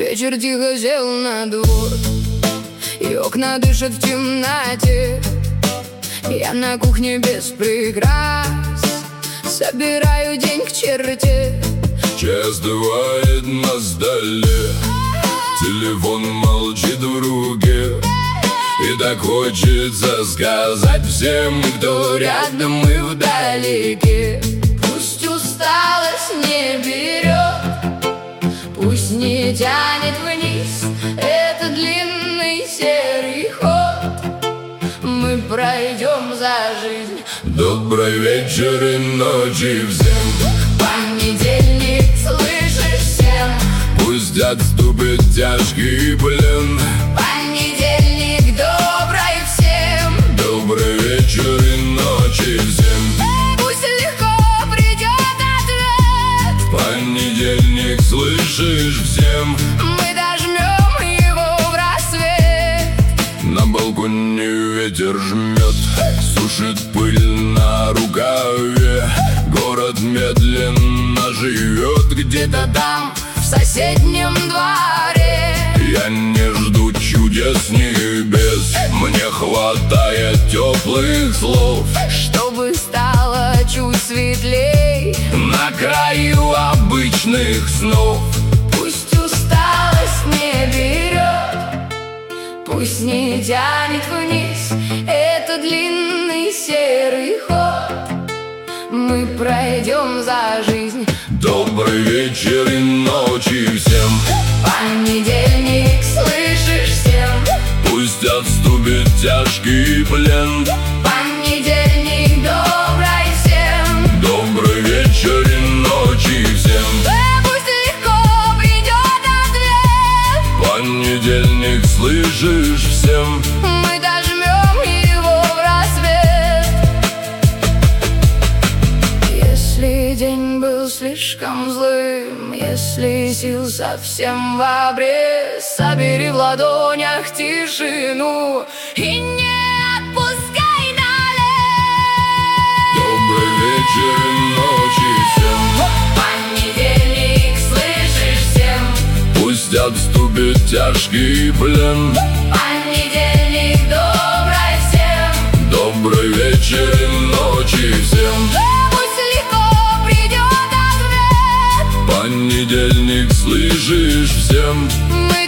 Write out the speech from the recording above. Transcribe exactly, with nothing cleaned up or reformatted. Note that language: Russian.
Вечер тихо сел на двор, и окна дышат в темноте. Я на кухне без прикрас собираю день к черте. Час бывает на столе, телефон молчит в руке. И так хочется сказать всем, кто рядом и вдалеке: пусть усталость не берет, пусть не тянет вниз этот длинный серый ход. Мы пройдем за жизнь. Добрый вечер и ночи всем. Понедельник, слышишь, всем Пусть отступит тяжкий плен. Понедельник, добрый всем. Добрый вечер и ночи всем. Пусть легко придет ответ. Понедельник, слышишь, всем Мы дожмем его в рассвет. На балконе ветер жмет, сушит пыль на рукаве. Город медленно живет где-то Там, в соседнем дворе. Я не жду чудес небес, мне хватает теплых слов, Чтобы стало чуть светлей на краю обычных снов. Пусть усталость не берет, пусть не тянет вниз этот длинный серый ход. Мы пройдем за жизнь. Добрый вечер и ночи всем. Понедельник, слышишь, всем Пусть отступит тяжкий плен. Понедельник, добрый всем. Добрый вечер и ночи всем. Пусть легко придет ответ. Понедельник, слышишь, всем Мы дожмем его в рассвет. Если день был слишком злым, если сил совсем в обрез, собери в ладонях тишину и не отпускай налево. Добрый вечер и ночи всем. Понедельник, слышишь, всем Пусть отступит тяжкий плен. Понедельник, добрый всем. Добрый вечер и ночи всем. Пусть легко придет ответ. Понедельник, слышишь, всем Мы